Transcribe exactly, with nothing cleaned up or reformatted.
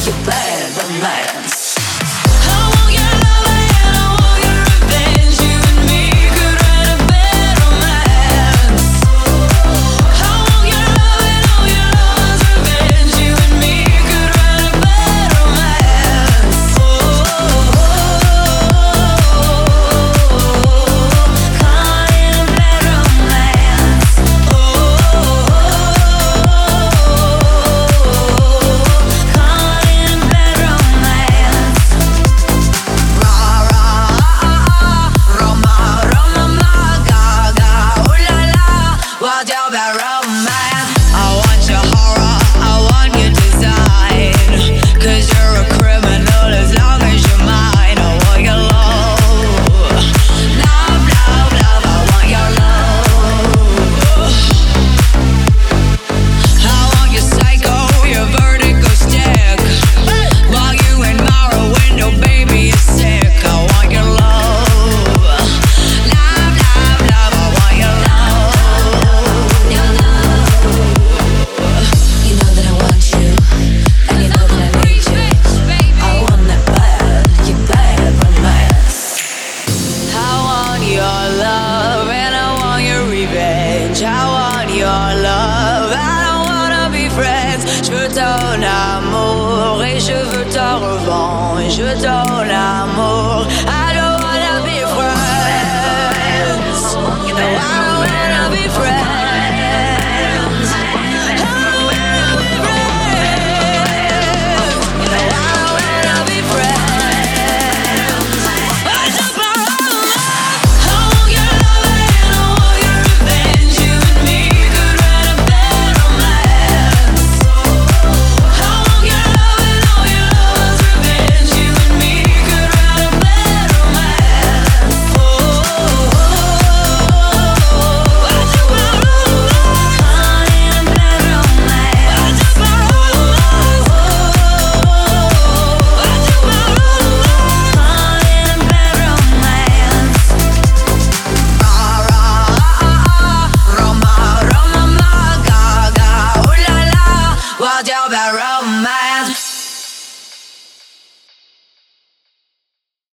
your bad romance. Je donne l'amour. I don't wanna be friends. No, I don't wanna be friends. I don't wanna be friends. No, I don't wanna be friends. I just want love. I want your love and I want your revenge. You and me could write a bad romance. I want your love and all your love's revenge. You and me could write a bad romance. Oh, oh, oh, I just want love. Honey, a bad romance. I just want love. I just want love. Honey, a bad romance. Ah, ah, ah, Roma, Roma, ma, ga, ga, ooh la la. What's your bad romance?